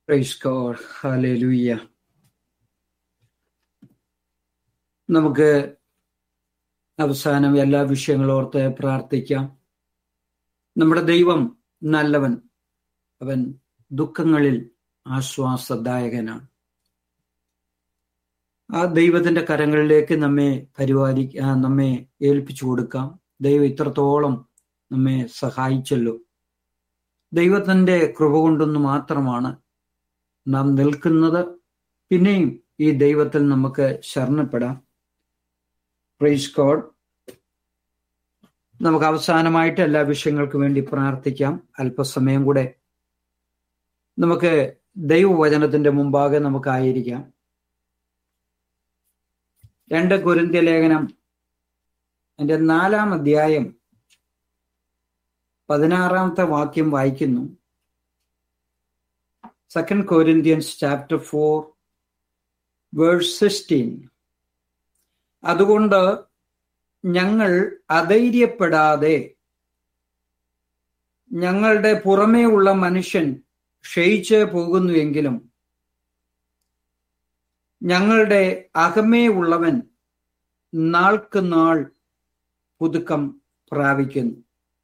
Price God, hallelujah. നമുക്ക് അവസാനം എല്ലാ വിഷയങ്ങളോർത്ത് പ്രാർത്ഥിക്കാം. നമ്മുടെ ദൈവം നല്ലവൻ, അവൻ ദുഃഖങ്ങളിൽ ആശ്വാസദായകനാണ്. ആ ദൈവത്തിന്റെ കരങ്ങളിലേക്ക് നമ്മെ ഏൽപ്പിച്ചു കൊടുക്കാം. ദൈവം ഇത്രത്തോളം നമ്മെ സഹായിച്ചല്ലോ. ദൈവത്തിന്റെ കൃപ കൊണ്ടൊന്നു മാത്രമാണ് നാം നിൽക്കുന്നത്. പിന്നെയും ഈ ദൈവത്തിൽ നമുക്ക് ശരണപ്പെടാം. Praise God. നമുക്ക് അവസാനമായിട്ട് എല്ലാ വിഷയങ്ങൾക്കും വേണ്ടി പ്രാർത്ഥിക്കാം. അല്പസമയം കൂടെ നമുക്ക് ദൈവവചനത്തിന്റെ മുമ്പാകെ നമുക്കായിരിക്കാം. 2 കൊരിന്ത്യ ലേഖനം അതിന്റെ 4-ാം അധ്യായം 16-ാമത്തെ വാക്യം വായിക്കുന്നു. 2 Corinthians chapter 4 verse 16. അതുകൊണ്ട് ഞങ്ങൾ അധൈര്യപ്പെടാതെ ഞങ്ങളുടെ പുറമേ ഉള്ള മനുഷ്യൻ ക്ഷയിച്ച് പോകുന്നുവെങ്കിലും ഞങ്ങളുടെ അകമേ ഉള്ളവൻ നാൾക്ക് നാൾ പുതുക്കം പ്രാപിക്കുന്നു.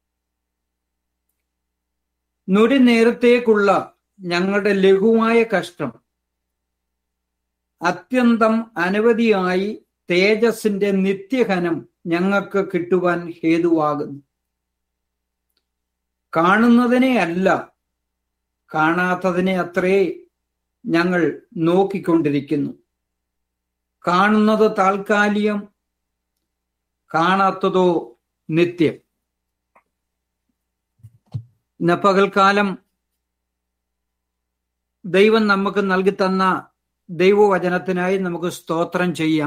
നൊടി നേരത്തേക്കുള്ള ഞങ്ങളുടെ ലഘുവായ കഷ്ടം അത്യന്തം അനവധിയായി തേജസ്സിന്റെ നിത്യഘനം ഞങ്ങൾക്ക് കിട്ടുവാൻ ഹേതുവാകുന്നു. കാണുന്നതിനെ അല്ല, കാണാത്തതിനെ അത്രേ ഞങ്ങൾ നോക്കിക്കൊണ്ടിരിക്കുന്നു. കാണുന്നത് താൽക്കാലികം, കാണാത്തതോ നിത്യം. ഇന്ന് പകൽക്കാലം ദൈവം നമുക്ക് നൽകി തന്ന ദൈവവചനത്തിനായി നമുക്ക് സ്തോത്രം ചെയ്യാം.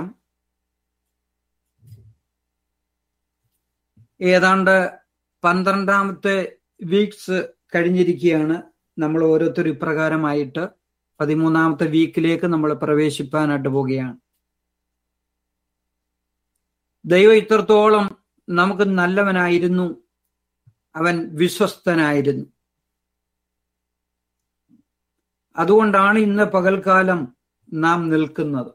ഏതാണ്ട് 12-ാമത്തെ വീക്സ് കഴിഞ്ഞിരിക്കുകയാണ്. നമ്മൾ ഓരോരുത്തരും ഇപ്രകാരമായിട്ട് 13-ാമത്തെ വീക്കിലേക്ക് നമ്മൾ പ്രവേശിപ്പാനായിട്ട് പോവുകയാണ്. ദൈവം ഇത്രത്തോളം നമുക്ക് നല്ലവനായിരുന്നു, അവൻ വിശ്വസ്തനായിരുന്നു. അതുകൊണ്ടാണ് ഇന്ന് പകൽക്കാലം നാം നിൽക്കുന്നത്.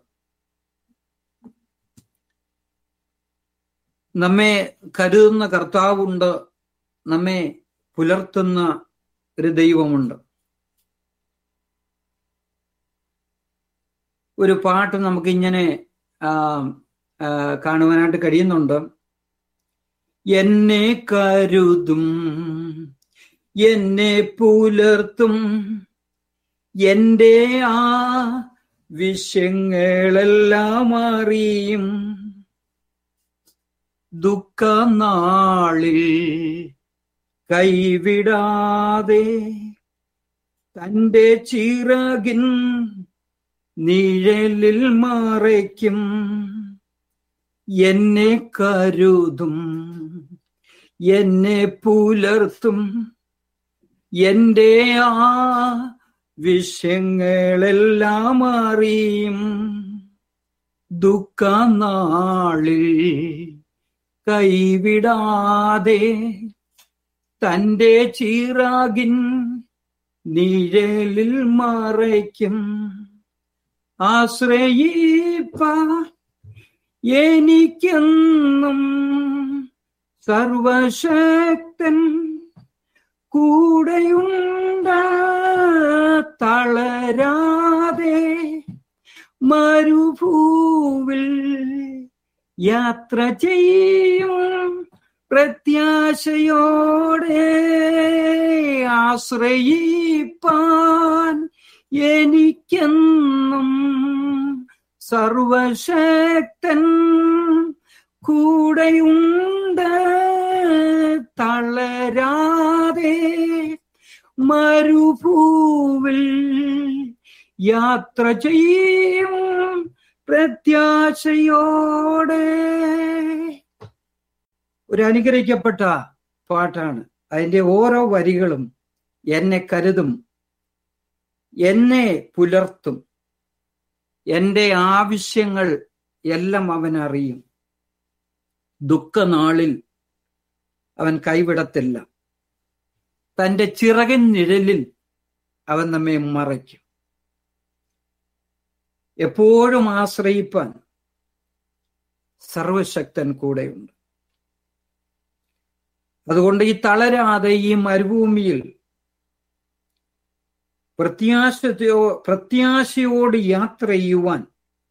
നമ്മെ കരുതുന്ന കർത്താവുണ്ട്, നമ്മെ പുലർത്തുന്ന ഒരു ദൈവമുണ്ട്. ഒരു പാട്ട് നമുക്കിങ്ങനെ കാണുവാനായിട്ട് കഴിയുന്നുണ്ട്. എന്നെ കരുതും, എന്നെ പുലർത്തും, എന്റെ ആ വിഷയങ്ങളെല്ലാം അറിയും. ദുഃഖനാളിൽ കൈവിടാതെ തന്റെ ചിറകിൻ നിഴലിൽ മറയ്ക്കും. എന്നെ കരുതും, എന്നെ പുലർത്തും, എന്റെ ആ വിഷയങ്ങളെല്ലാം അറിയും. ദുഃഖനാളിൽ കൈവിടാതെ തന്റെ ചിറകിൻ നിഴലിൽ മറയ്ക്കും. ആശ്രയിപ്പ എനിക്കെന്നും സർവശക്തൻ കൂടെയുണ്ട്. തളരാതെ മരുഭൂവിൽ യാത്ര ചെയ്യും പ്രത്യാശയോടെ. ആശ്രയിപ്പാൻ എനിക്കെന്നും സർവശക്തൻ കൂടെയുണ്ട്. തളരാതെ മരുഭൂവിൽ യാത്ര ചെയ്യും പ്രത്യാശയോടെ. ഒരു അനുഗ്രഹിക്കപ്പെട്ട പാട്ടാണ്. അതിന്റെ ഓരോ വരികളും എന്നെ കരുതും, എന്നെ പുലർത്തും, എന്റെ ആവശ്യങ്ങൾ എല്ലാം അവൻ അറിയും. ദുഃഖനാളിൽ അവൻ കൈവിടത്തില്ല. തന്റെ ചിറകിൻ നിഴലിൽ അവൻ നമ്മെ മറയ്ക്കും. എപ്പോഴും ആശ്രയിപ്പാൻ സർവശക്തൻ കൂടെയുണ്ട്. അതുകൊണ്ട് ഈ തളരാതെ ഈ മരുഭൂമിയിൽ പ്രത്യാശയോട് യാത്ര ചെയ്യുവാൻ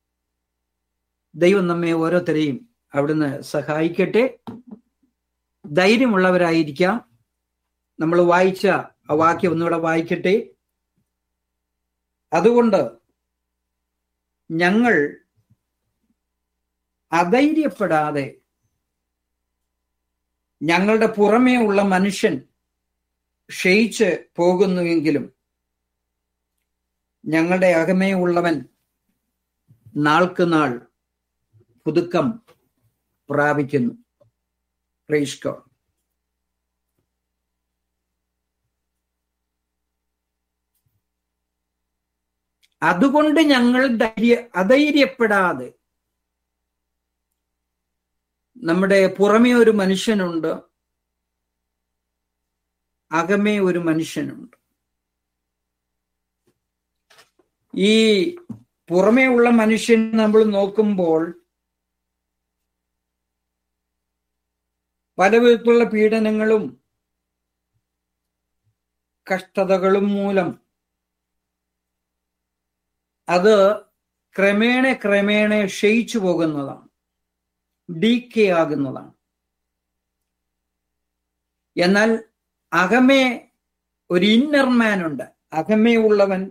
ദൈവം നമ്മെ ഓരോരുത്തരെയും അവിടുന്ന് സഹായിക്കട്ടെ. ധൈര്യമുള്ളവരായിരിക്കാം. നമ്മൾ വായിച്ച ആ വാക്യം ഒന്നുകൂടെ വായിക്കട്ടെ. അതുകൊണ്ട് ഞങ്ങൾ അധൈര്യപ്പെടാതെ ഞങ്ങളുടെ പുറമേ ഉള്ള മനുഷ്യൻ ക്ഷയിച്ച് പോകുന്നുവെങ്കിലും ഞങ്ങളുടെ അകമേ ഉള്ളവൻ നാൾക്ക് നാൾ പുതുക്കം പ്രാപിക്കുന്നു. Praise God. അതുകൊണ്ട് ഞങ്ങൾ അധൈര്യപ്പെടാതെ, നമ്മുടെ പുറമേ ഒരു മനുഷ്യനുണ്ട്, അകമേ ഒരു മനുഷ്യനുണ്ട്. ഈ പുറമേ ഉള്ള മനുഷ്യൻ നമ്മൾ നോക്കുമ്പോൾ പല വിധത്തിലുള്ള പീഡനങ്ങളും കഷ്ടതകളും മൂലം അത് ക്രമേണ ക്ഷയിച്ചു പോകുന്നതാണ്, ഡീക്കേ ആകുന്നതാണ്. എന്നാൽ അകമേ ഒരു ഇന്നർ മാൻ ഉണ്ട്. അകമേ ഉള്ളവൻ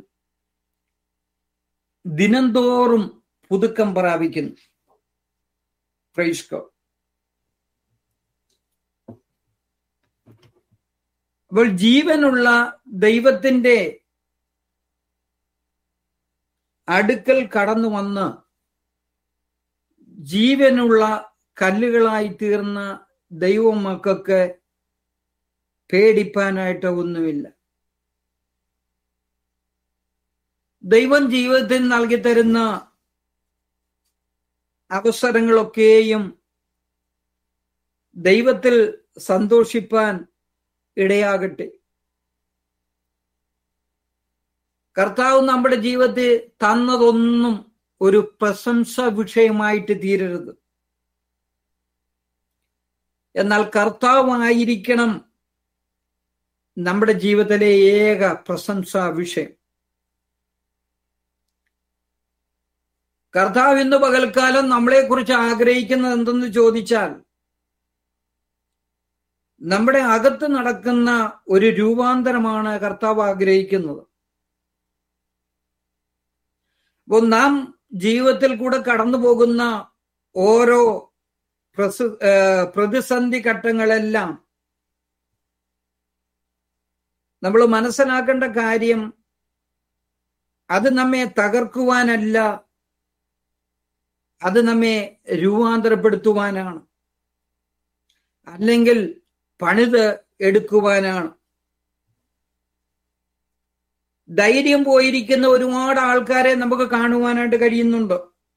ദിനംതോറും പുതുക്കം പ്രാപിക്കുന്നു. Praise God. അപ്പോൾ ജീവനുള്ള ദൈവത്തിന്റെ അടുക്കൽ കടന്നു വന്ന് ജീവനുള്ള കല്ലുകളായി തീർന്ന ദൈവമക്കൾക്ക് പേടിപ്പാനായിട്ട് ഒന്നുമില്ല. ദൈവം ജീവിതത്തിൽ നൽകി തരുന്ന അവസരങ്ങളൊക്കെയും ദൈവത്തിൽ സന്തോഷിപ്പാൻ ഇടയാകട്ടെ. കർത്താവ് നമ്മുടെ ജീവിതത്തിൽ തന്നതൊന്നും ഒരു പ്രശംസ വിഷയമായിട്ട് തീരരുത്. എന്നാൽ കർത്താവായിരിക്കണം നമ്മുടെ ജീവിതത്തിലെ ഏക പ്രശംസാ വിഷയം. കർത്താവ് ഇന്ന് പകൽക്കാലം നമ്മളെക്കുറിച്ച് ആഗ്രഹിക്കുന്നത് എന്തെന്ന് ചോദിച്ചാൽ, നമ്മുടെ അകത്ത് നടക്കുന്ന ഒരു രൂപാന്തരമാണ് കർത്താവ് ആഗ്രഹിക്കുന്നത്. അപ്പോൾ നാം ജീവിതത്തിൽ കൂടെ കടന്നു പോകുന്ന ഓരോ പ്രതിസന്ധി ഘട്ടങ്ങളെല്ലാം നമ്മൾ മനസ്സിലാക്കേണ്ട കാര്യം, അത് നമ്മെ തകർക്കുവാനല്ല, അത് നമ്മെ രൂപാന്തരപ്പെടുത്തുവാനാണ്, അല്ലെങ്കിൽ പണിത് എടുക്കുവാനാണ്. ധൈര്യം പോയിരിക്കുന്ന ഒരുപാട് ആൾക്കാരെ നമുക്ക് കാണുവാനായിട്ട് കഴിയുന്നുണ്ട്.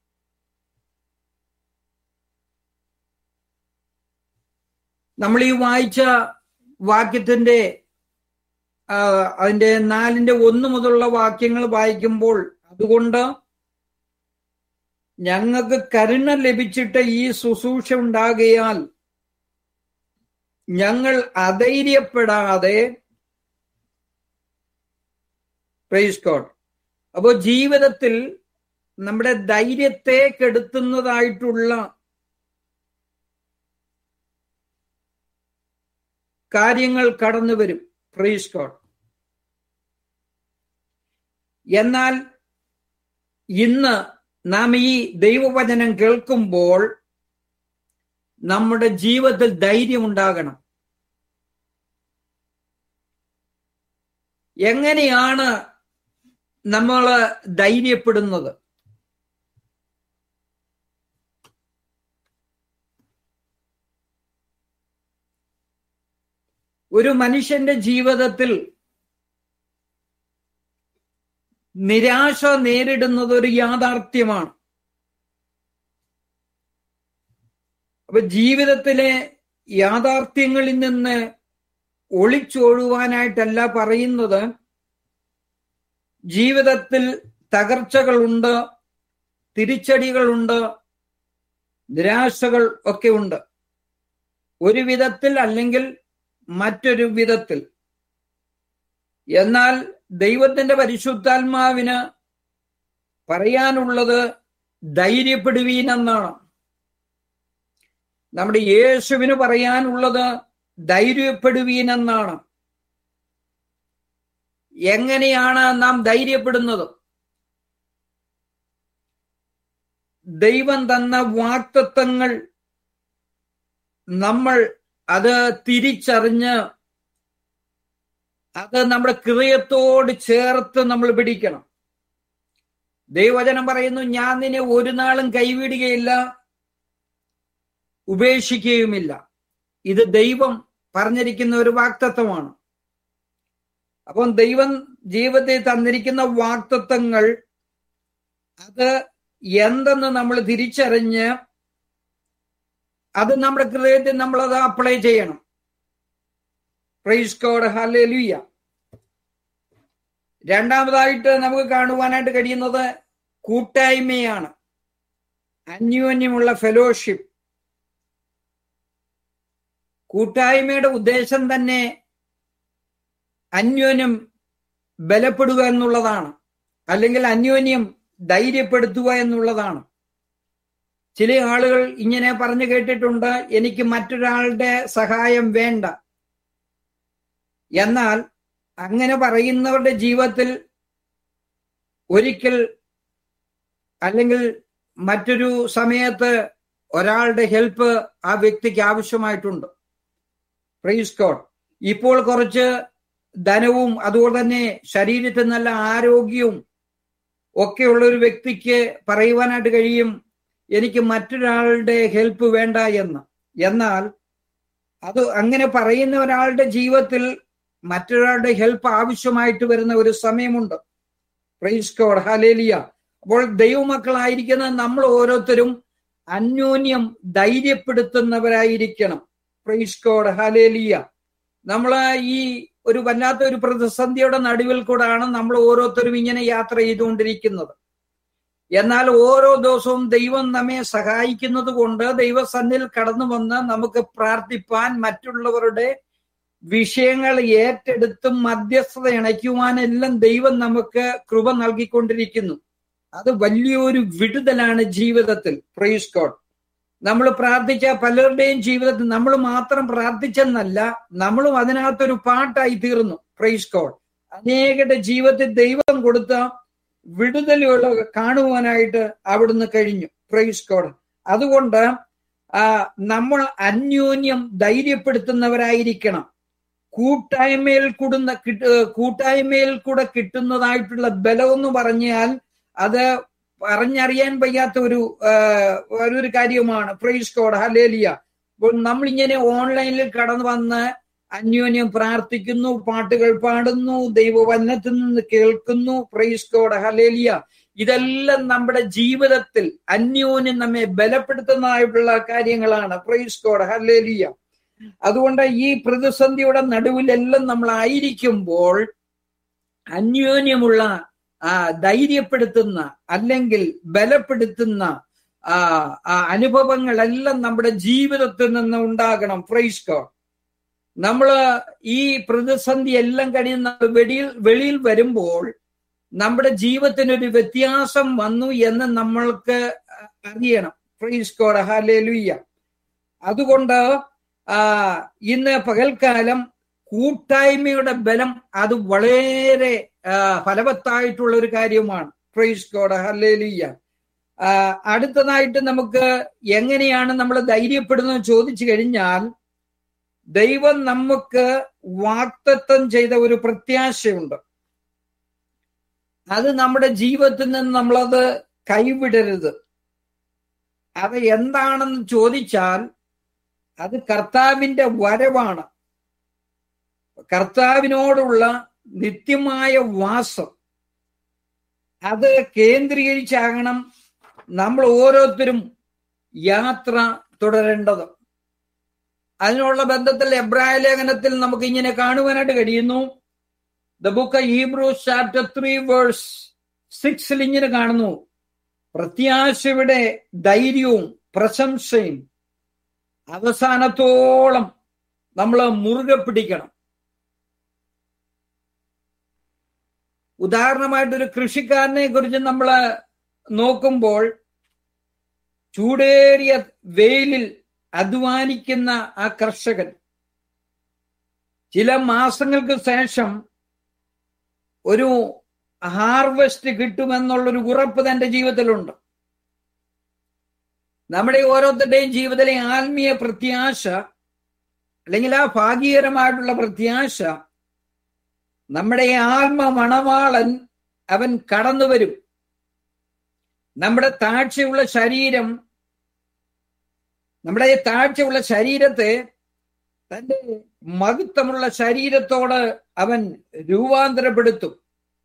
നമ്മൾ ഈ വായിച്ച വാക്യത്തിന്റെ അതിന്റെ 4:1 മുതലുള്ള വാക്യങ്ങൾ വായിക്കുമ്പോൾ, അതുകൊണ്ട് ഞങ്ങൾക്ക് കരുണ ലഭിച്ചിട്ട് ഈ ശുശ്രൂഷ ഉണ്ടാകിയാൽ ഞങ്ങൾ അധൈര്യപ്പെടാതെ, പ്രൈസ് ഗോഡ്. അപ്പോൾ ജീവിതത്തിൽ നമ്മുടെ ധൈര്യത്തെ കെടുത്തുന്നതായിട്ടുള്ള കാര്യങ്ങൾ കടന്നു വരും. Praise God. എന്നാൽ ഇന്ന് നാം ഈ ദൈവവചനം കേൾക്കുമ്പോൾ നമ്മുടെ ജീവിതത്തിൽ ധൈര്യമുണ്ടാകണം. എങ്ങനെയാണ് നമ്മൾ ധൈര്യപ്പെടുന്നത്? ഒരു മനുഷ്യന്റെ ജീവിതത്തിൽ നിരാശ നേരിടുന്നത് ഒരു യാഥാർത്ഥ്യമാണ്. അപ്പൊ ജീവിതത്തിലെ യാഥാർത്ഥ്യങ്ങളിൽ നിന്ന് ഒളിച്ചോടുവാനായിട്ടല്ല പറയുന്നത്. ജീവിതത്തിൽ തകർച്ചകളുണ്ട്, തിരിച്ചടികളുണ്ട്, നിരാശകൾ ഒക്കെ ഉണ്ട്. ഒരു വിധത്തിൽ അല്ലെങ്കിൽ മറ്റൊരു വിധത്തിൽ. എന്നാൽ ദൈവത്തിന്റെ പരിശുദ്ധാത്മാവിന് പറയാനുള്ളത് ധൈര്യപ്പെടുവീൻ എന്നാണ്. നമ്മുടെ യേശുവിന് പറയാനുള്ളത് ധൈര്യപ്പെടുവീൻ എന്നാണ്. എങ്ങനെയാണ് നാം ധൈര്യപ്പെടുന്നത്? ദൈവം തന്ന വാഗ്ദത്തങ്ങൾ നമ്മൾ അത് തിരിച്ചറിഞ്ഞ് അത് നമ്മുടെ ഹൃദയത്തോട് ചേർത്ത് നമ്മൾ പിടിക്കണം. ദൈവവചനം പറയുന്നു, ഞാൻ നിന്നെ ഒരു നാളും കൈവിടുകയില്ല, ഉപേക്ഷിക്കുകയുമില്ല. ഇത് ദൈവം പറഞ്ഞിരിക്കുന്ന ഒരു വാഗ്ദത്തമാണ്. അപ്പം ദൈവം ജീവിതത്തിൽ തന്നിരിക്കുന്ന വാഗ്ദത്തങ്ങൾ അത് എന്തെന്ന് നമ്മൾ തിരിച്ചറിഞ്ഞ് അത് നമ്മുടെ ഹൃദയത്തിൽ നമ്മളത് അപ്ലൈ ചെയ്യണം. Praise God, hallelujah. രണ്ടാമതായിട്ട് നമുക്ക് കാണുവാനായിട്ട് കഴിയുന്നത് കൂട്ടായ്മയാണ്, അന്യോന്യമുള്ള ഫെലോഷിപ്പ്. കൂട്ടായ്മയുടെ ഉദ്ദേശം തന്നെ അന്യോന്യം ബലപ്പെടുക എന്നുള്ളതാണ്, അല്ലെങ്കിൽ അന്യോന്യം ധൈര്യപ്പെടുത്തുക എന്നുള്ളതാണ്. ചില ആളുകൾ ഇങ്ങനെ പറഞ്ഞു കേട്ടിട്ടുണ്ട്, എനിക്ക് മറ്റൊരാളുടെ സഹായം വേണ്ട. എന്നാൽ അങ്ങനെ പറയുന്നവരുടെ ജീവിതത്തിൽ ഒരിക്കൽ അല്ലെങ്കിൽ മറ്റൊരു സമയത്ത് ഒരാളുടെ ഹെൽപ്പ് ആ വ്യക്തിക്ക് ആവശ്യമായിട്ടുണ്ട്. Praise God. ഇപ്പോൾ കുറച്ച് ധനവും അതുപോലെ തന്നെ ശരീരത്തിൽ നല്ല ആരോഗ്യവും ഒക്കെയുള്ള ഒരു വ്യക്തിക്ക് പറയുവാനായിട്ട് കഴിയും, എനിക്ക് മറ്റൊരാളുടെ ഹെൽപ്പ് വേണ്ട എന്ന്. എന്നാൽ അത് അങ്ങനെ പറയുന്ന ഒരാളുടെ ജീവിതത്തിൽ മറ്റൊരാളുടെ ഹെൽപ്പ് ആവശ്യമായിട്ട് വരുന്ന ഒരു സമയമുണ്ട്. Praise God, hallelujah. അപ്പോൾ ദൈവമക്കളായിരിക്കുന്ന നമ്മൾ ഓരോരുത്തരും അന്യോന്യം ധൈര്യപ്പെടുത്തുന്നവരായിരിക്കണം. Price God, hallelujah. നമ്മൾ ഈ ഒരു വല്ലാത്ത ഒരു പ്രതിസന്ധിയുടെ നടുവിൽ കൂടാണ് നമ്മൾ ഓരോരുത്തരും ഇങ്ങനെ യാത്ര ചെയ്തുകൊണ്ടിരിക്കുന്നത്. എന്നാൽ ഓരോ ദിവസവും ദൈവം നമ്മെ സഹായിക്കുന്നത് കൊണ്ട് ദൈവസന്നിധിയിൽ കടന്നു വന്ന് നമുക്ക് പ്രാർത്ഥിപ്പാൻ, മറ്റുള്ളവരുടെ വിഷയങ്ങൾ ഏറ്റെടുത്തും മധ്യസ്ഥത ഇണയ്ക്കുവാനെല്ലാം ദൈവം നമുക്ക് കൃപ നൽകിക്കൊണ്ടിരിക്കുന്നു. അത് വലിയൊരു വിടുതലാണ് ജീവിതത്തിൽ. Praise God. നമ്മൾ പ്രാർത്ഥിച്ച പലരുടെയും ജീവിതത്തിൽ നമ്മൾ മാത്രം പ്രാർത്ഥിച്ചെന്നല്ല, നമ്മളും അതിനകത്തൊരു പാട്ടായി തീർന്നു. Praise God. അനേകരുടെ ജീവിതത്തിൽ ദൈവം കൊടുത്ത വിടുതലുകൾ കാണുവാനായിട്ട് അവിടുന്ന് കഴിഞ്ഞു. Praise God. അതുകൊണ്ട് നമ്മൾ അന്യോന്യം ധൈര്യപ്പെടുത്തുന്നവരായിരിക്കണം. കൂട്ടായ്മയിൽ കൂടെ കിട്ടുന്നതായിട്ടുള്ള ബലം എന്ന് പറഞ്ഞാൽ അത് പറഞ്ഞറിയാൻ വയ്യാത്ത ഒരു കാര്യമാണ്. Praise God, hallelujah. അപ്പോൾ നമ്മളിങ്ങനെ ഓൺലൈനിൽ കടന്നു വന്ന് അന്യോന്യം പ്രാർത്ഥിക്കുന്നു, പാട്ടുകൾ പാടുന്നു, ദൈവവചനത്തിൽ നിന്ന് കേൾക്കുന്നു. Praise God, hallelujah. ഇതെല്ലാം നമ്മുടെ ജീവിതത്തിൽ അന്യോന്യം നമ്മെ ബലപ്പെടുത്തുന്നതായിട്ടുള്ള കാര്യങ്ങളാണ്. Praise God, hallelujah. അതുകൊണ്ട് ഈ പ്രതിസന്ധിയുടെ നടുവിലെല്ലാം നമ്മൾ ആയിരിക്കുമ്പോൾ അന്യോന്യമുള്ള ധൈര്യപ്പെടുത്തുന്ന അല്ലെങ്കിൽ ബലപ്പെടുത്തുന്ന അനുഭവങ്ങളെല്ലാം നമ്മുടെ ജീവിതത്തിൽ നിന്ന് ഉണ്ടാകണം. Praise God. നമ്മള് ഈ പ്രതിസന്ധി എല്ലാം കഴിഞ്ഞ് വെളിയിൽ വരുമ്പോൾ നമ്മുടെ ജീവിതത്തിനൊരു വ്യത്യാസം വന്നു എന്ന് നമ്മൾക്ക് അറിയണം. Praise God, hallelujah. അതുകൊണ്ട് ഇന്ന് പകൽക്കാലം കൂട്ടായ്മയുടെ ബലം അത് വളരെ ഫലവത്തായിട്ടുള്ള ഒരു കാര്യമാണ്. Praise God, hallelujah. അടുത്തതായിട്ട് നമുക്ക് എങ്ങനെയാണ് നമ്മൾ ധൈര്യപ്പെടുന്നത് ചോദിച്ചു കഴിഞ്ഞാൽ, ദൈവം നമുക്ക് വാഗ്ദത്തം ചെയ്ത ഒരു പ്രത്യാശയുണ്ട്. അത് നമ്മുടെ ജീവിതത്തിൽ നിന്ന് നമ്മളത് കൈവിടരുത്. അത് എന്താണെന്ന് ചോദിച്ചാൽ അത് കർത്താവിന്റെ വരവാണ്. കർത്താവിനോടുള്ള നിത്യമായ വാസം അത് കേന്ദ്രീകരിച്ചാകണം നമ്മൾ ഓരോരുത്തരും യാത്ര തുടരേണ്ടത്. അതിനുള്ള ബന്ധത്തിൽ എബ്രായ ലേഖനത്തിൽ നമുക്ക് ഇങ്ങനെ കാണുവാനായിട്ട് കഴിയുന്നു. The book of Hebrews chapter 3 verse 6 ഇങ്ങനെ കാണുന്നു, പ്രത്യാശയുടെ ധൈര്യവും പ്രശംസയും അവസാനത്തോളം നമ്മൾ മുറുകെ പിടിക്കണം. ഉദാഹരണമായിട്ടൊരു കൃഷിക്കാരനെ കുറിച്ച് നമ്മൾ നോക്കുമ്പോൾ, ചൂടേറിയ വെയിലിൽ അധ്വാനിക്കുന്ന ആ കർഷകൻ ചില മാസങ്ങൾക്ക് ശേഷം ഒരു ഹാർവെസ്റ്റ് കിട്ടുമെന്നുള്ളൊരു ഉറപ്പ് തന്റെ ജീവിതത്തിലുണ്ട്. നമ്മുടെ ഓരോരുത്തരുടെയും ജീവിതത്തിലെ ആത്മീയ പ്രത്യാശ അല്ലെങ്കിൽ ആ ഭാഗ്യകരമായിട്ടുള്ള പ്രത്യാശ, നമ്മുടെ ആത്മ മണവാളൻ അവൻ കടന്നു വരും. നമ്മുടെ താഴ്ചയുള്ള ശരീരത്തെ തന്റെ മഹത്വമുള്ള ശരീരത്തോട് അവൻ രൂപാന്തരപ്പെടുത്തും.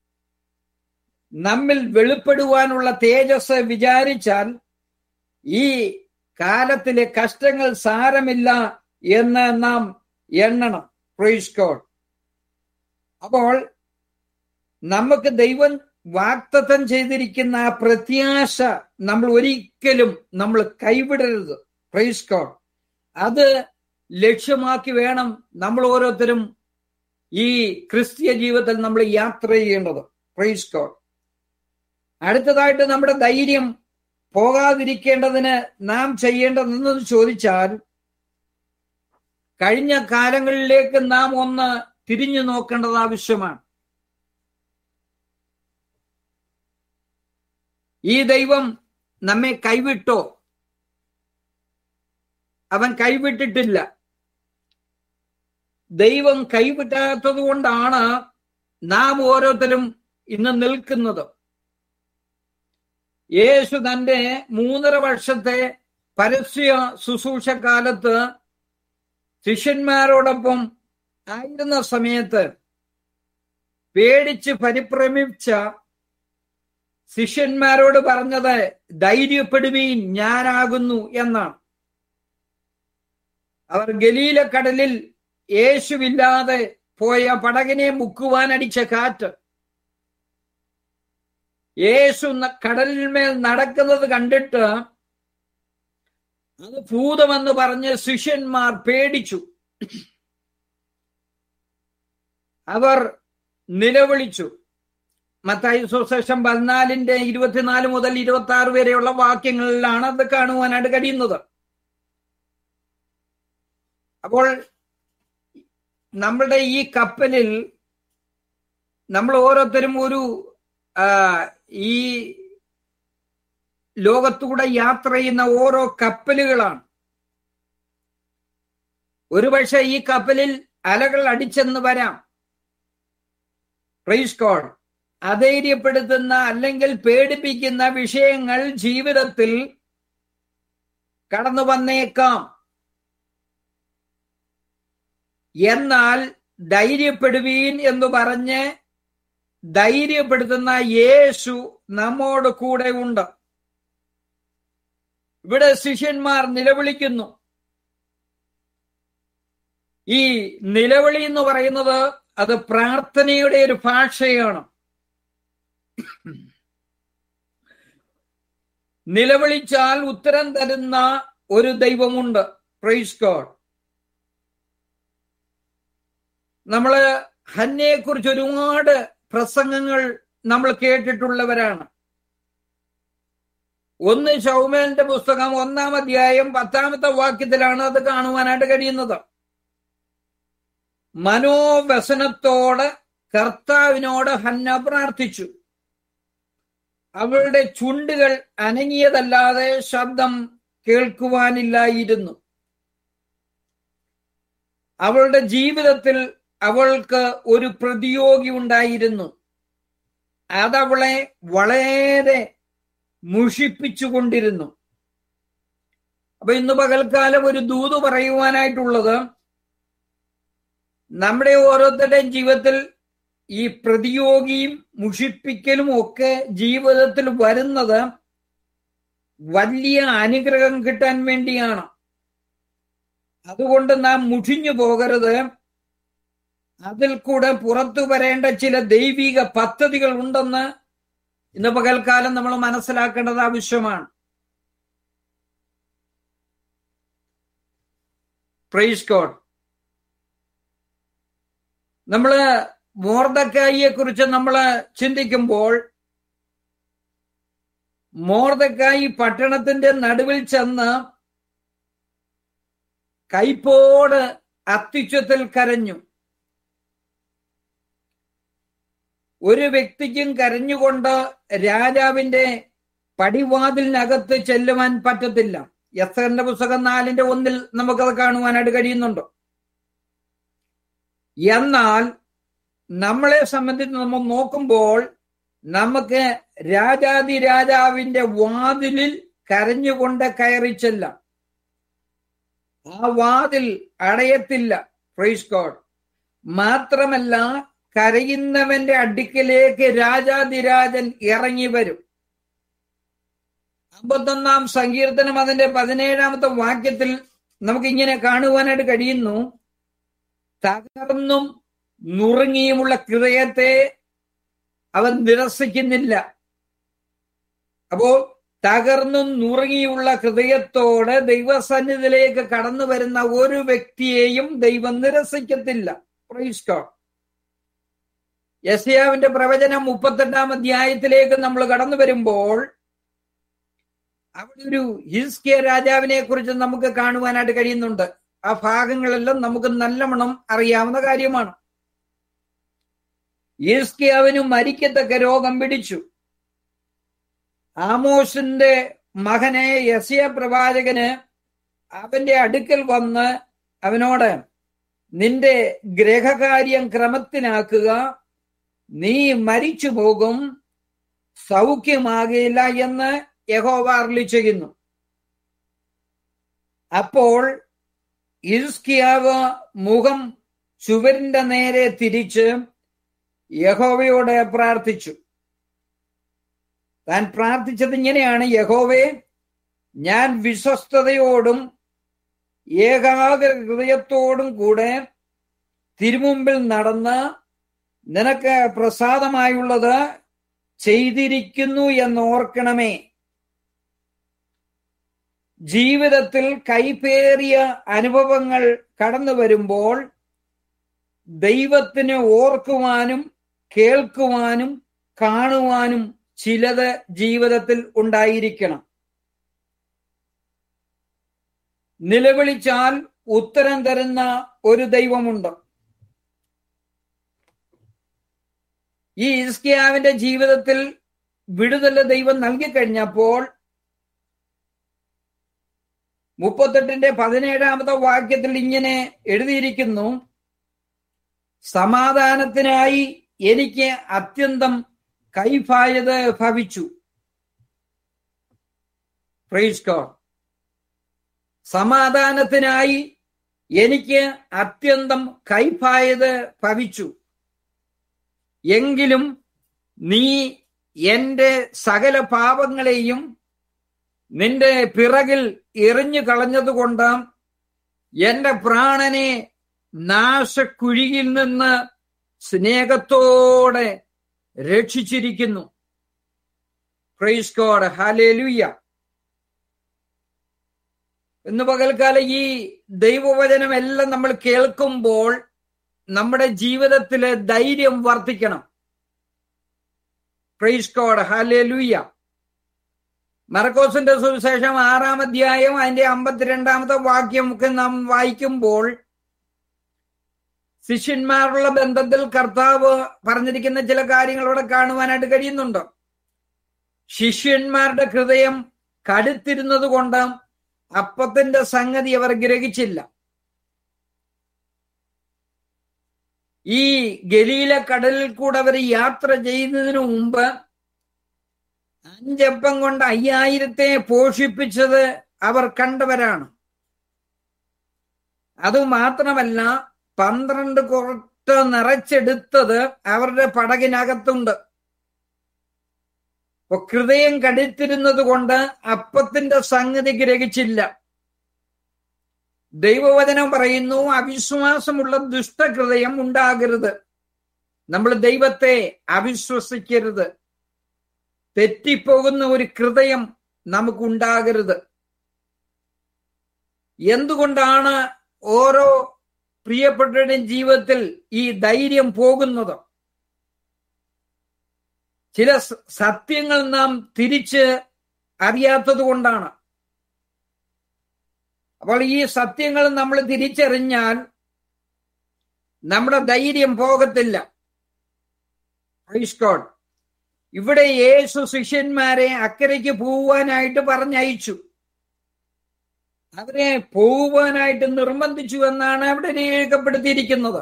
നമ്മിൽ വെളിപ്പെടുവാനുള്ള തേജസ് വിചാരിച്ചാൽ ഈ കാലത്തിലെ കഷ്ടങ്ങൾ സാരമില്ല എന്ന് നാം എണ്ണണം. Price God. അപ്പോൾ നമുക്ക് ദൈവം വാഗ്ദത്തം ചെയ്തിരിക്കുന്ന ആ പ്രത്യാശ നമ്മൾ ഒരിക്കലും കൈവിടരുത്. Praise God. അത് ലക്ഷ്യമാക്കി വേണം നമ്മൾ ഓരോരുത്തരും ഈ ക്രിസ്തീയ ജീവിതത്തിൽ നമ്മൾ യാത്ര ചെയ്യേണ്ടത്. Praise God. അടുത്തതായിട്ട് നമ്മുടെ ധൈര്യം പോകാതിരിക്കേണ്ടതിന് നാം ചെയ്യേണ്ടതെന്ന് ചോദിച്ചാൽ, കഴിഞ്ഞ കാലങ്ങളിലേക്ക് നാം ഒന്ന് തിരിഞ്ഞു നോക്കേണ്ടത് ആവശ്യമാണ്. ഈ ദൈവം നമ്മെ കൈവിട്ടോ? അവൻ കൈവിട്ടിട്ടില്ല. ദൈവം കൈവിട്ടാത്തത് കൊണ്ടാണ് നാം ഓരോരുത്തരും ഇന്ന് നിൽക്കുന്നത്. യേശു തന്റെ 3.5 വർഷത്തെ പരസ്യ ശുശ്രൂഷക്കാലത്ത് ശിഷ്യന്മാരോടൊപ്പം ആയിരുന്ന സമയത്ത് പേടിച്ച് പരിഭ്രമിച്ച ശിഷ്യന്മാരോട് പറഞ്ഞത്, ധൈര്യപ്പെടുവീൻ, ഞാനാകുന്നു എന്നാണ്. അവർ ഗലീല കടലിൽ യേശുവില്ലാതെ പോയ പടകിനെ മുക്കുവാൻ അടിച്ച കാറ്റ്, യേശു കടലിന്മേൽ നടക്കുന്നത് കണ്ടിട്ട് അത് ഭൂതമെന്ന് പറഞ്ഞ് ശിഷ്യന്മാർ പേടിച്ചു. അവർ നിലവിളിച്ചു. മത്തായി സുവിശേഷം 14:24 മുതൽ 26 വരെയുള്ള വാക്യങ്ങളിലാണ് അത് കാണുവാനായിട്ട് കഴിയുന്നത്. അപ്പോൾ നമ്മളുടെ ഈ കപ്പലിൽ നമ്മൾ ഓരോരുത്തരും ഒരു ഈ ലോകത്തൂടെ യാത്ര ചെയ്യുന്ന ഓരോ കപ്പലുകളാണ്. ഒരുപക്ഷെ ഈ കപ്പലിൽ അലകൾ അടിച്ചെന്ന് വരാം. Praise God. അധൈര്യപ്പെടുത്തുന്ന അല്ലെങ്കിൽ പേടിപ്പിക്കുന്ന വിഷയങ്ങൾ ജീവിതത്തിൽ കടന്നു വന്നേക്കാം. എന്നാൽ ധൈര്യപ്പെടുവീൻ എന്ന് പറഞ്ഞ് ധൈര്യപ്പെടുത്തുന്ന യേശു നമ്മോട് കൂടെ ഉണ്ട്. ഇവിടെ ശിഷ്യന്മാർ നിലവിളിക്കുന്നു. ഈ നിലവിളി എന്ന് പറയുന്നത് അത് പ്രാർത്ഥനയുടെ ഒരു ഭാഷയാണ്. നിലവിളിച്ചാൽ ഉത്തരം തരുന്ന ഒരു ദൈവമുണ്ട്. Praise God. നമ്മള് ഹന്നയെ കുറിച്ച് ഒരുപാട് പ്രസംഗങ്ങൾ നമ്മൾ കേട്ടിട്ടുള്ളവരാണ്. 1 ശമൂവേലിന്റെ പുസ്തകം 1-ാം അധ്യായം 10-ാമത്തെ വാക്യത്തിലാണ് അത് കാണുവാനായിട്ട് കഴിയുന്നത്. മനോവ്യസനത്തോടെ കർത്താവിനോട് ഹന്ന പ്രാർത്ഥിച്ചു. അവളുടെ ചുണ്ടുകൾ അനങ്ങിയതല്ലാതെ ശബ്ദം കേൾക്കുവാനില്ലായിരുന്നു. അവളുടെ ജീവിതത്തിൽ അവൾക്ക് ഒരു പ്രതിയോഗി ഉണ്ടായിരുന്നു. അതവളെ വളരെ മുഷിപ്പിച്ചുകൊണ്ടിരുന്നു. അപ്പൊ ഇന്ന് പകൽക്കാലം ഒരു ദൂത് പറയുവാനായിട്ടുള്ളത്, നമ്മുടെ ഓരോരുത്തരുടെയും ജീവിതത്തിൽ ഈ പ്രതിയോഗിയും മുഷിപ്പിക്കലും ഒക്കെ ജീവിതത്തിൽ വരുന്നത് വലിയ അനുഗ്രഹം കിട്ടാൻ വേണ്ടിയാണ്. അതുകൊണ്ട് നാം മുഷിഞ്ഞു പോകരുത്. അതിൽ കൂടെ പുറത്തു വരേണ്ട ചില ദൈവിക പദ്ധതികൾ ഉണ്ടെന്ന് ഇന്ന് പകൽക്കാലം നമ്മൾ മനസ്സിലാക്കേണ്ടത് ആവശ്യമാണ്. Praise God. നമ്മള് മൊർദെഖായിയെ കുറിച്ച് നമ്മൾ ചിന്തിക്കുമ്പോൾ, മൊർദെഖായി പട്ടണത്തിന്റെ നടുവിൽ ചെന്ന് കൈപ്പോട് അത്യുച്ചത്തിൽ കരഞ്ഞു. ഒരു വ്യക്തിക്കും കരഞ്ഞുകൊണ്ട് രാജാവിന്റെ പടിവാതിലിനകത്ത് ചെല്ലുവാൻ പറ്റത്തില്ല. എസ്തറിന്റെ പുസ്തകം 4:1 നമുക്കത് കാണുവാനായിട്ട് കഴിയുന്നുണ്ട്. എന്നാൽ നമ്മളെ സംബന്ധിച്ച് നമ്മൾ നോക്കുമ്പോൾ നമുക്ക് രാജാതിരാജാവിന്റെ വാതിലിൽ കരഞ്ഞുകൊണ്ട് കയറി ചെല്ലാം. ആ വാതിൽ അടയത്തില്ല. Praise God. മാത്രമല്ല, കരയുന്നവന്റെ അടുക്കിലേക്ക് രാജാതിരാജൻ ഇറങ്ങി വരും. 51-ാം സങ്കീർത്തനം അതിന്റെ 17-ാമത്തെ വാക്യത്തിൽ നമുക്കിങ്ങനെ കാണുവാനായിട്ട് കഴിയുന്നു: തകർന്നും നുറുങ്ങിയുമുള്ള ഹൃദയത്തെ അവൻ നിരസിക്കുന്നില്ല. അപ്പോ തകർന്നും നുറുങ്ങിയുള്ള ഹൃദയത്തോടെ ദൈവസന്നിധിയിലേക്ക് കടന്നു വരുന്ന ഒരു വ്യക്തിയെയും ദൈവം നിരസിക്കത്തില്ല. Praise God. യെശയ്യാവിന്റെ പ്രവചനം 38-ാം അധ്യായത്തിലേക്ക് നമ്മൾ കടന്നു വരുമ്പോൾ അവിടെ ഒരു ഹിസ്കിയ രാജാവിനെ കുറിച്ച് നമുക്ക് കാണുവാനായിട്ട് കഴിയുന്നുണ്ട്. ആ ഭാഗങ്ങളെല്ലാം നമുക്ക് നല്ലവണ്ണം അറിയാവുന്ന കാര്യമാണ്. ഹിസ്കിയാവിന് മരിക്കത്തക്ക രോഗം പിടിച്ചു. ആമോസിന്റെ മകനെ യെശയ്യാ പ്രവാചകന് അവന്റെ അടുക്കൽ വന്ന് അവനോട്, നിന്റെ ഗ്രഹകാര്യം ക്രമത്തിനാക്കുക, നീ മരിച്ചു പോകും, സൗഖ്യമാകില്ല എന്ന് യഹോവ അരുളി ചെയ്യുന്നു. അപ്പോൾ ഹിസ്കിയാവ് മുഖം ചുവരിന്റെ നേരെ തിരിച്ച് യഹോവയോട് പ്രാർത്ഥിച്ചു. താൻ പ്രാർത്ഥിച്ചത് ഇങ്ങനെയാണ്: യഹോവേ, ഞാൻ വിശ്വസ്തയോടും ഏകാഗ്ര ഹൃദയത്തോടും കൂടെ തിരുമുമ്പിൽ നടന്ന് നിനക്ക് പ്രസാദമായുള്ളത് ചെയ്തിരിക്കുന്നു എന്നോർക്കണമേ. ജീവിതത്തിൽ കൈപ്പേറിയ അനുഭവങ്ങൾ കടന്നു വരുമ്പോൾ ദൈവത്തിന് ഓർക്കുവാനും കേൾക്കുവാനും കാണുവാനും ചിലത് ജീവിതത്തിൽ ഉണ്ടായിരിക്കണം. നിലവിളിച്ചാൽ ഉത്തരം തരുന്ന ഒരു ദൈവമുണ്ട്. ഈ ഹിസ്കിയാവിന്റെ ജീവിതത്തിൽ വിടുതൽ ദൈവം നൽകിക്കഴിഞ്ഞപ്പോൾ 38-ന്റെ 17-ാമത്തെ വാക്യത്തിൽ ഇങ്ങനെ എഴുതിയിരിക്കുന്നു: സമാധാനത്തിനായി എനിക്ക് അത്യന്തം കൈഫായത് ഭവിച്ചു. Praise God. സമാധാനത്തിനായി എനിക്ക് അത്യന്തം കൈഫായത് ഭവിച്ചു. എങ്കിലും നീ എന്റെ സകല പാപങ്ങളെയും നിന്റെ പിറകിൽ എറിഞ്ഞു കളഞ്ഞതുകൊണ്ട് എന്റെ പ്രാണനെ നാശക്കുഴിയിൽ നിന്ന് സ്നേഹത്തോടെ രക്ഷിച്ചിരിക്കുന്നു. Price God. ഹല്ലേലൂയ. ഇന്ന് പകൽക്കാലം ഈ ദൈവവചനം എല്ലാം നമ്മൾ കേൾക്കുമ്പോൾ നമ്മുടെ ജീവിതത്തിലെ ധൈര്യം വർദ്ധിക്കണം. Price God. ഹല്ലേലൂയ. മർക്കോസിന്റെ സുവിശേഷം 6-ാം അധ്യായം അതിന്റെ 52-ാമത്തെ വാക്യം ഒക്കെ നാം വായിക്കുമ്പോൾ ശിഷ്യന്മാരുള്ള ബന്ധത്തിൽ കർത്താവ് പറഞ്ഞിരിക്കുന്ന ചില കാര്യങ്ങളോടെ കാണുവാനായിട്ട് കഴിയുന്നുണ്ട്. ശിഷ്യന്മാരുടെ ഹൃദയം കടുത്തിരുന്നത് കൊണ്ട് അപ്പത്തിന്റെ സംഗതി അവർ ഗ്രഹിച്ചില്ല. ഈ ഗലീല കടലിൽ കൂടെ അവർ യാത്ര ചെയ്യുന്നതിന് മുമ്പ് 5 അപ്പം കൊണ്ട് 5000-ത്തെ പോഷിപ്പിച്ചത് അവർ കണ്ടവരാണ്. അതുമാത്രമല്ല 12 കൊട്ട നിറച്ചെടുത്തത് അവരുടെ പടകിനകത്തുണ്ട്. ഹൃദയം കടുത്തിരുന്നത് കൊണ്ട് അപ്പത്തിന്റെ സംഗതി ഗ്രഹിച്ചില്ല. ദൈവവചനം പറയുന്നു, അവിശ്വാസമുള്ള ദുഷ്ടഹൃദയം ഉണ്ടാകരുത്. നമ്മൾ ദൈവത്തെ അവിശ്വസിക്കരുത്. തെറ്റിപ്പോകുന്ന ഒരു ഹൃദയം നമുക്കുണ്ടാകരുത്. എന്തുകൊണ്ടാണ് ഓരോ പ്രിയപ്പെട്ടവരുടെയും ജീവിതത്തിൽ ഈ ധൈര്യം പോകുന്നത്? ചില സത്യങ്ങൾ നാം തിരിച്ച് അറിയാത്തത് കൊണ്ടാണ്. അപ്പോൾ ഈ സത്യങ്ങൾ നമ്മൾ തിരിച്ചറിഞ്ഞാൽ നമ്മുടെ ധൈര്യം പോകത്തില്ല. Praise God. ഇവിടെ യേശു ശിഷ്യന്മാരെ അക്കരയ്ക്ക് പോവാനായിട്ട് പറഞ്ഞയച്ചു. അവരെ പോകുവാനായിട്ട് നിർബന്ധിച്ചു എന്നാണ് അവിടെ രേഖപ്പെടുത്തിയിരിക്കുന്നത്.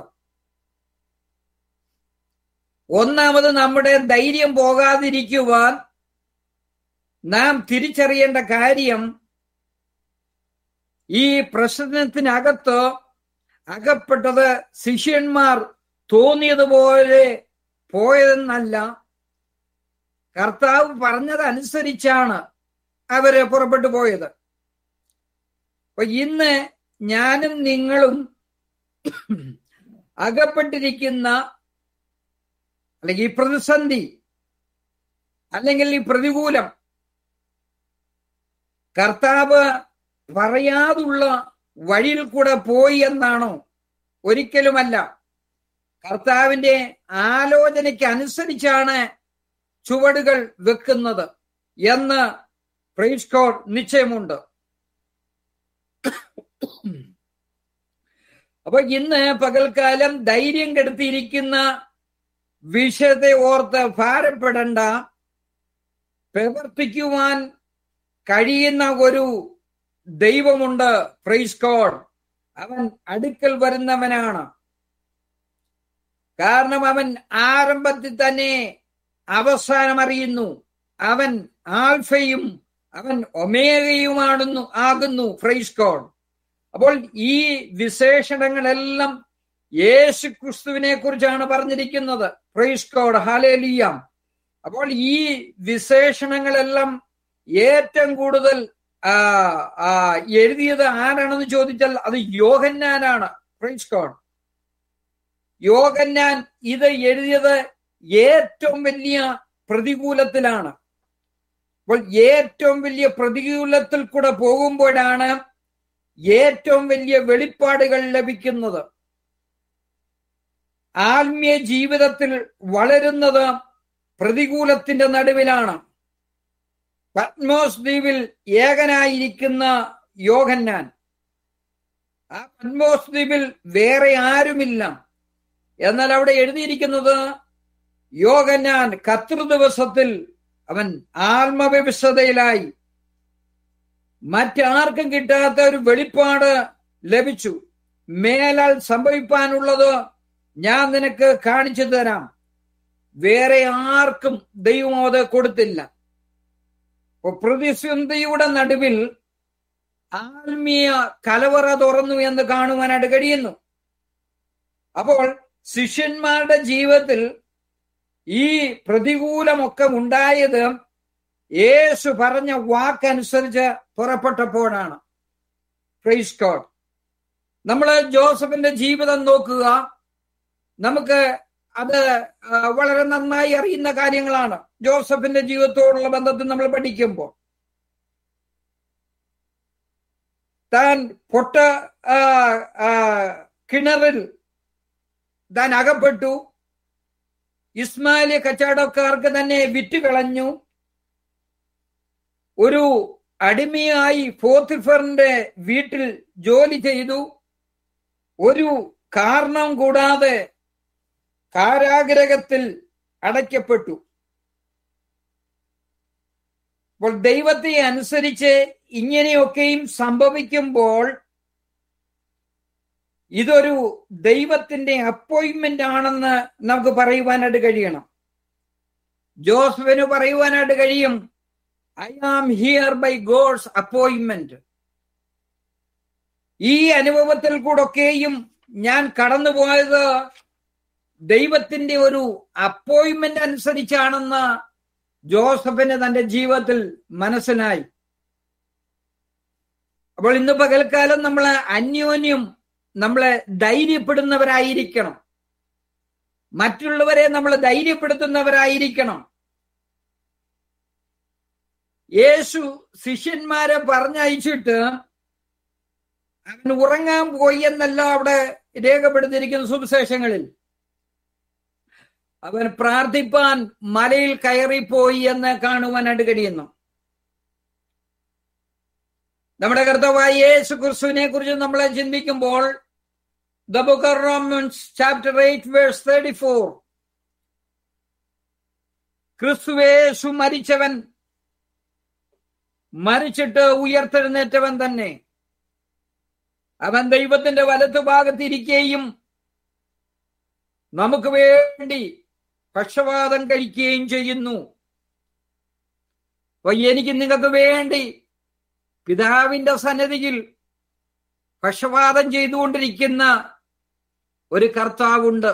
ഒന്നാമത് നമ്മുടെ ധൈര്യം പോകാതിരിക്കുവാൻ നാം തിരിച്ചറിയേണ്ട കാര്യം, ഈ പ്രശ്നത്തിനകത്ത് അകപ്പെട്ടത് ശിഷ്യന്മാർ തോന്നിയതുപോലെ പോയതെന്നല്ല, കർത്താവ് പറഞ്ഞതനുസരിച്ചാണ് അവര് പുറപ്പെട്ടു പോയത്. അപ്പൊ ഇന്ന് ഞാനും നിങ്ങളും അകപ്പെട്ടിരിക്കുന്ന അല്ലെങ്കിൽ ഈ പ്രതിസന്ധി അല്ലെങ്കിൽ ഈ പ്രതികൂലം കർത്താവ് പറയാതുള്ള വഴിയിൽ കൂടെ പോയി എന്നാണോ? ഒരിക്കലുമല്ല. കർത്താവിന്റെ ആലോചനയ്ക്ക് അനുസരിച്ചാണ് ചുവടുകൾ വെക്കുന്നത് എന്ന് പ്രൈസ് ഗോഡ് നിശ്ചയമുണ്ട്. അപ്പൊ ഇന്ന് പകൽക്കാലം ധൈര്യം കെടുത്തിയിരിക്കുന്ന വിഷയത്തെ ഓർത്ത് ഭാരപ്പെടേണ്ട. പ്രവർത്തിക്കുവാൻ കഴിയുന്ന ഒരു ദൈവമുണ്ട്. Praise God. അവൻ അടുക്കൽ വരുന്നവനാണ്. കാരണം അവൻ ആരംഭത്തിൽ തന്നെ അവസാനം അറിയുന്നു. അവൻ ആൽഫയും അവൻ ഒമേഗയുമാകുന്നു. Price God. അപ്പോൾ ഈ വിശേഷണങ്ങളെല്ലാം യേശു ക്രിസ്തുവിനെ കുറിച്ചാണ് പറഞ്ഞിരിക്കുന്നത്. Praise God. ഹല്ലേലൂയ. അപ്പോൾ ഈ വിശേഷണങ്ങളെല്ലാം ഏറ്റവും കൂടുതൽ എഴുതിയത് ആരാണെന്ന് ചോദിച്ചാൽ അത് യോഹന്നാനാണ്. Praise God. യോഹന്നാൻ ഇത് എഴുതിയത് ഏറ്റവും വലിയ പ്രതികൂലത്തിലാണ്. അപ്പോൾ ഏറ്റവും വലിയ പ്രതികൂലത്തിൽ കൂടെ പോകുമ്പോഴാണ് ഏറ്റവും വലിയ വെളിപ്പാടുകൾ ലഭിക്കുന്നത്. ആത്മീയ ജീവിതത്തിൽ വളരുന്നത് പ്രതികൂലത്തിന്റെ നടുവിലാണ്. പത്മോസ് ദ്വീപിൽ ഏകനായിരിക്കുന്ന യോഹന്നാൻ, ആ പത്മോസ് ദ്വീപിൽ വേറെ ആരുമില്ല. എന്നാൽ അവിടെ എഴുതിയിരിക്കുന്നത് യോഹന്നാൻ കർത്തൃദിവസത്തിൽ അവൻ ആത്മവിവശതയിലായി. മറ്റാർക്കും കിട്ടാത്ത ഒരു വെളിപ്പാട് ലഭിച്ചു. മേലാൽ സംഭവിക്കാനുള്ളത് ഞാൻ നിനക്ക് കാണിച്ചു തരാം. വേറെ ആർക്കും ദൈവം അത് കൊടുത്തില്ല. പ്രതിസന്ധിയുടെ നടുവിൽ ആത്മീയ കലവറ തുറന്നു എന്ന് കാണുവാനായിട്ട് കഴിയുന്നു. അപ്പോൾ ശിഷ്യന്മാരുടെ ജീവിതത്തിൽ ഈ പ്രതികൂലമൊക്കെ ഉണ്ടായത് യേശു പറഞ്ഞ വാക്കനുസരിച്ച് പുറപ്പെട്ടപ്പോഴാണ്. Price God. നമ്മൾ ജോസഫിന്റെ ജീവിതം നോക്കുക. നമുക്ക് അത് വളരെ നന്നായി അറിയുന്ന കാര്യങ്ങളാണ്. ജോസഫിന്റെ ജീവിതത്തോടുള്ള ബന്ധത്തിൽ നമ്മൾ പഠിക്കുമ്പോൾ താൻ കിണറിൽ താൻ അകപ്പെട്ടു. ഇസ്മായില് കച്ചവടക്കാർക്ക് തന്നെ വിറ്റുകളഞ്ഞു. ഒരു അടിമയായി പോത്തിഫറിന്റെ വീട്ടിൽ ജോലി ചെയ്തു. ഒരു കാരണം കൂടാതെ കാരാഗ്രഹത്തിൽ അടയ്ക്കപ്പെട്ടു. അപ്പോൾ ദൈവത്തെ അനുസരിച്ച് ഇങ്ങനെയൊക്കെയും സംഭവിക്കുമ്പോൾ ഇതൊരു ദൈവത്തിന്റെ അപ്പോയിന്റ്മെന്റ് ആണെന്ന് നമുക്ക് പറയുവാനായിട്ട് കഴിയണം. ജോസഫിന് പറയുവാനായിട്ട് കഴിയും, I am here by God's appointment. ഈ അനുഭവത്തിൽ കൂടൊക്കെയും ഞാൻ കടന്നുപോയത് ദൈവത്തിന്റെ ഒരു അപ്പോയിന്റ്മെന്റ് അനുസരിച്ചാണെന്ന് ജോസഫിന് തന്റെ ജീവിതത്തിൽ മനസ്സിലായി. അപ്പോൾ ഇന്ന് പകൽക്കാലം നമ്മളെ അന്യോന്യം നമ്മളെ ധൈര്യപ്പെടുന്നവരായിരിക്കണം. മറ്റുള്ളവരെ നമ്മൾ ധൈര്യപ്പെടുത്തുന്നവരായിരിക്കണം. യേശു ശിഷ്യന്മാരെ പറഞ്ഞയച്ചിട്ട് അവൻ ഉറങ്ങാൻ പോയി എന്നല്ല അവിടെ രേഖപ്പെടുത്തിയിരിക്കുന്ന സുവിശേഷങ്ങളിൽ. അവൻ പ്രാർത്ഥിപ്പാൻ മലയിൽ കയറിപ്പോയി എന്ന് കാണുവാനായിട്ട് കഴിയുന്നു. നമ്മുടെ കർത്താവായ യേശു ക്രിസ്തുവിനെ കുറിച്ച് നമ്മളെ ചിന്തിക്കുമ്പോൾ The book of Romans chapter 8 verse 34, ക്രിസ്തുവേശു മരിച്ചവൻ, മരിച്ചിട്ട് ഉയർത്തെഴുന്നേറ്റവൻ തന്നെ. അവൻ ദൈവത്തിന്റെ വലത്തുഭാഗത്തിരിക്കുകയും നമുക്ക് വേണ്ടി പക്ഷവാതം കഴിക്കുകയും ചെയ്യുന്നു. അപ്പൊ എനിക്ക് നിങ്ങൾക്ക് വേണ്ടി പിതാവിന്റെ സന്നിധിയിൽ പക്ഷവാതം ചെയ്തുകൊണ്ടിരിക്കുന്ന ഒരു കർത്താവുണ്ട്.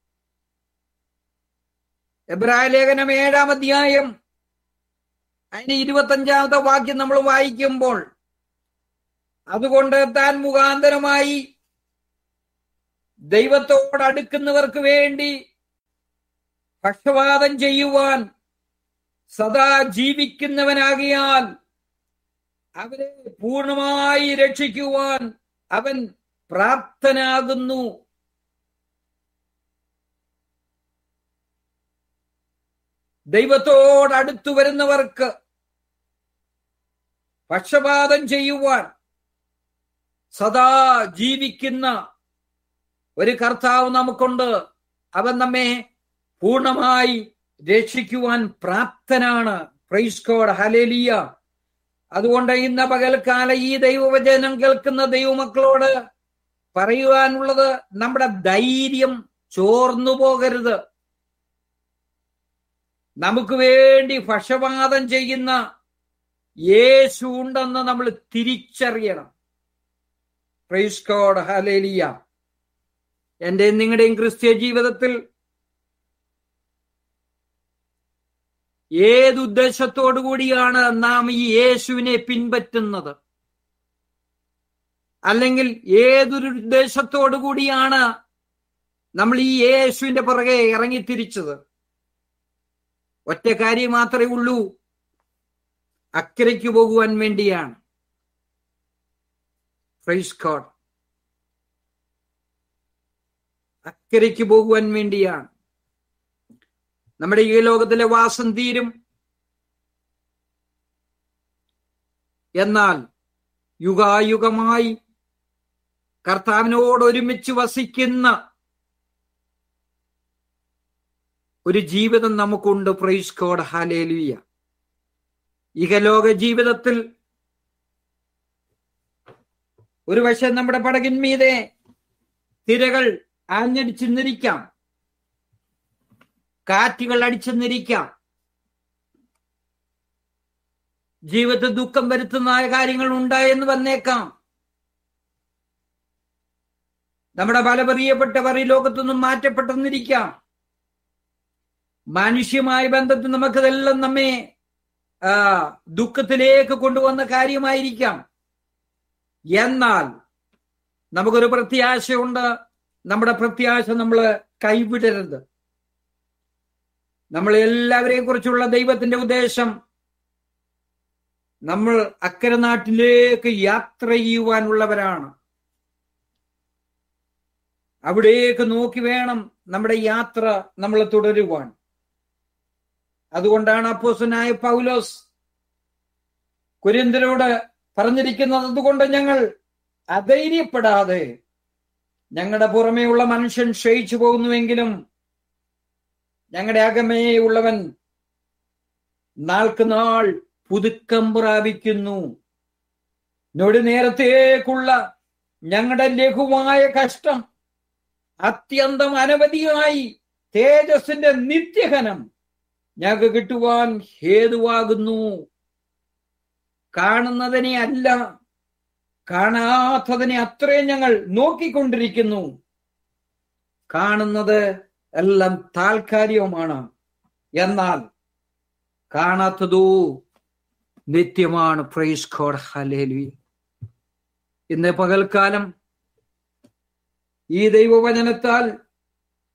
എബ്രായ ലേഖനം 7-ാം അധ്യായം അതിന്റെ 25-ാമത്തെ വാക്യം നമ്മൾ വായിക്കുമ്പോൾ, അതുകൊണ്ട് താൻ മുഖാന്തരമായി ദൈവത്തോട് അടുക്കുന്നവർക്ക് വേണ്ടി പക്ഷവാതം ചെയ്യുവാൻ സദാ ജീവിക്കുന്നവനാകിയാൽ അവരെ പൂർണ്ണമായി രക്ഷിക്കുവാൻ അവൻ പ്രാപ്തനാകുന്നു. ദൈവത്തോടടുത്തു വരുന്നവർക്ക് പക്ഷപാതം ചെയ്യുവാൻ സദാ ജീവിക്കുന്ന ഒരു കർത്താവ് നമുക്കുണ്ട്. അവൻ നമ്മെ പൂർണ്ണമായി രക്ഷിക്കുവാൻ പ്രാപ്തനാണ്. Price God, hallelujah. അതുകൊണ്ട് ഇന്ന് പകൽക്കാല ഈ ദൈവവചനം കേൾക്കുന്ന ദൈവമക്കളോട് പറയുവാനുള്ളത്, നമ്മുടെ ധൈര്യം ചോർന്നു പോകരുത്. നമുക്ക് വേണ്ടി പക്ഷപാതം ചെയ്യുന്ന യേശു ഉണ്ടെന്ന് നമ്മൾ തിരിച്ചറിയണം. Praise God, hallelujah. എന്റെയും നിങ്ങളുടെയും ക്രിസ്തീയ ജീവിതത്തിൽ ഏതുദ്ദേശത്തോടു കൂടിയാണ് നാം ഈ യേശുവിനെ പിൻപറ്റുന്നത്? അല്ലെങ്കിൽ ഏതൊരു ഉദ്ദേശത്തോടു കൂടിയാണ് നമ്മൾ ഈ യേശുവിന്റെ പുറകെ ഇറങ്ങിത്തിരിച്ചത്? ഒറ്റ കാര്യം മാത്രമേ ഉള്ളൂ, അക്കരയ്ക്ക് പോകുവാൻ വേണ്ടിയാണ്. പ്രൈസ് ഗോഡ്, അക്കരയ്ക്ക് പോകുവാൻ വേണ്ടിയാണ്. നമ്മുടെ ഈ ലോകത്തിലെ വാസം തീരും, എന്നാൽ യുഗായുഗമായി കർത്താവിനോട് ഒരുമിച്ച് വസിക്കുന്ന ഒരു ജീവിതം നമുക്കുണ്ട്. Praise God, hallelujah. ഇഹലോക ജീവിതത്തിൽ ഒരു വശം നമ്മുടെ പടകിന്മീതെ തിരകൾ ആഞ്ഞടിച്ചെന്നിരിക്കാം, കാറ്റുകൾ അടിച്ചെന്നിരിക്കാം, ജീവിതത്തിൽ ദുഃഖം വരുത്തുന്ന കാര്യങ്ങൾ ഉണ്ടായെന്ന് വന്നേക്കാം. നമ്മുടെ പല പ്രിയപ്പെട്ടവർ ഈ ലോകത്തൊന്നും മാറ്റപ്പെട്ടെന്നിരിക്കാം. മാനുഷ്യമായ ബന്ധത്തിൽ നമുക്കതെല്ലാം നമ്മെ ദുഃഖത്തിലേക്ക് കൊണ്ടുവന്ന കാര്യമായിരിക്കാം. എന്നാൽ നമുക്കൊരു പ്രത്യാശയുണ്ട്. നമ്മുടെ പ്രത്യാശ നമ്മൾ കൈവിടരുത്. നമ്മൾ എല്ലാവരെയും കുറിച്ചുള്ള ദൈവത്തിന്റെ ഉദ്ദേശം നമ്മൾ അക്കരെ നാട്ടിലേക്ക് യാത്ര ചെയ്യുവാനുള്ളവരാണ്. അവിടേക്ക് നോക്കി വേണം നമ്മുടെ യാത്ര നമ്മൾ തുടരുവാൻ. അതുകൊണ്ടാണ് അപ്പോസ്തലനായ പൗലോസ് കൊരിന്ത്യരോട് പറഞ്ഞിരിക്കുന്നത്, അതുകൊണ്ട് ഞങ്ങൾ അധൈര്യപ്പെടാതെ, ഞങ്ങളുടെ പുറമേയുള്ള മനുഷ്യൻ ക്ഷയിച്ചു പോകുന്നുവെങ്കിലും ഞങ്ങളുടെ അകമേ ഉള്ളവൻ നാൾക്ക് നാൾ പുതുക്കം പ്രാപിക്കുന്നു. നേരത്തേക്കുള്ള ഞങ്ങളുടെ ലഘുവായ കഷ്ടം അത്യന്തം അനവധിയായി തേജസ്സിന്റെ നിത്യഘനം ഞങ്ങൾക്ക് കിട്ടുവാൻ ഹേതുവാകുന്നു. കാണുന്നതിനെ അല്ല, കാണാത്തതിനെ അത്രയും ഞങ്ങൾ നോക്കിക്കൊണ്ടിരിക്കുന്നു. കാണുന്നത് എല്ലാം താൽക്കാലികമാണ്, എന്നാൽ കാണാത്തതോ നിത്യമാണ്. Praise God, hallelujah. ഇന്ന് പകൽക്കാലം ഈ ദൈവവചനത്താൽ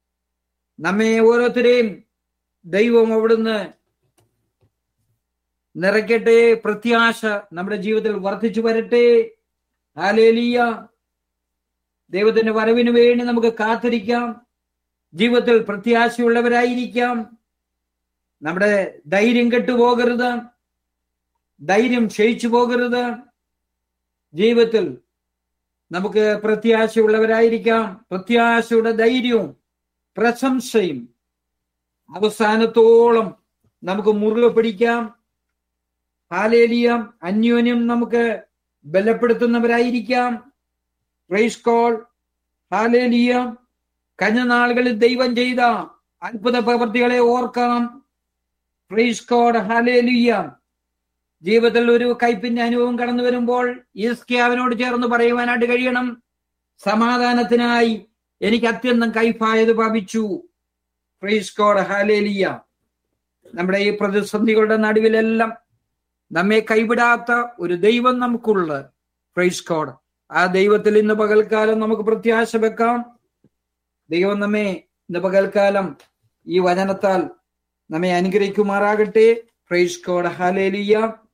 നമ്മെ ഓരോരുത്തരെയും ദൈവം അവിടുന്ന് നിറയ്ക്കട്ടെ. പ്രത്യാശ നമ്മുടെ ജീവിതത്തിൽ വർദ്ധിച്ചു വരട്ടെ. ഹല്ലേലൂയ. ദൈവത്തിന്റെ വരവിന് വേണ്ടി നമുക്ക് കാത്തിരിക്കാം. ജീവിതത്തിൽ പ്രത്യാശയുള്ളവരായിരിക്കാം. നമ്മുടെ ധൈര്യം കെട്ടുപോകരുത്. ധൈര്യം ക്ഷയിച്ചു പോകരുത്. ജീവിതത്തിൽ നമുക്ക് പ്രത്യാശയുള്ളവരായിരിക്കാം. പ്രത്യാശയുടെ ധൈര്യവും പ്രശംസയും അവസാനത്തോളം നമുക്ക് മുറുകെ പിടിക്കാം. ഹല്ലേലൂയ. അന്യോന്യം നമുക്ക് ബലപ്പെടുത്തുന്നവരായിരിക്കാം. Price God. ഹല്ലേലൂയ. കഴിഞ്ഞ നാളുകളിൽ ദൈവം ചെയ്ത അത്ഭുത പ്രവൃത്തികളെ ഓർക്കാം. Praise God. ഹല്ലേലൂയ. ജീവിതത്തിൽ ഒരു കയ്പിന്റെ അനുഭവം കടന്നു വരുമ്പോൾ ഹിസ്കിയാവിനോട് ചേർന്ന് പറയുവാനായിട്ട് കഴിയണം, സമാധാനത്തിനായി എനിക്ക് അത്യന്തം കയ്പായത് ഭവിച്ചു. Praise God. ഹല്ലേലൂയ. നമ്മുടെ ഈ പ്രതിസന്ധികളുടെ നടുവിലെല്ലാം നമ്മെ കൈവിടാത്ത ഒരു ദൈവം നമുക്കുള്ള. Praise God. ആ ദൈവത്തിൽ ഇന്ന് പകൽക്കാലം നമുക്ക് പ്രത്യാശ വെക്കാം. ദൈവം നമ്മെ ഇന്ന് പകൽക്കാലം ഈ വചനത്താൽ നമ്മെ അനുഗ്രഹിക്കുമാറാകട്ടെ. Praise God. ഹല്ലേലൂയ.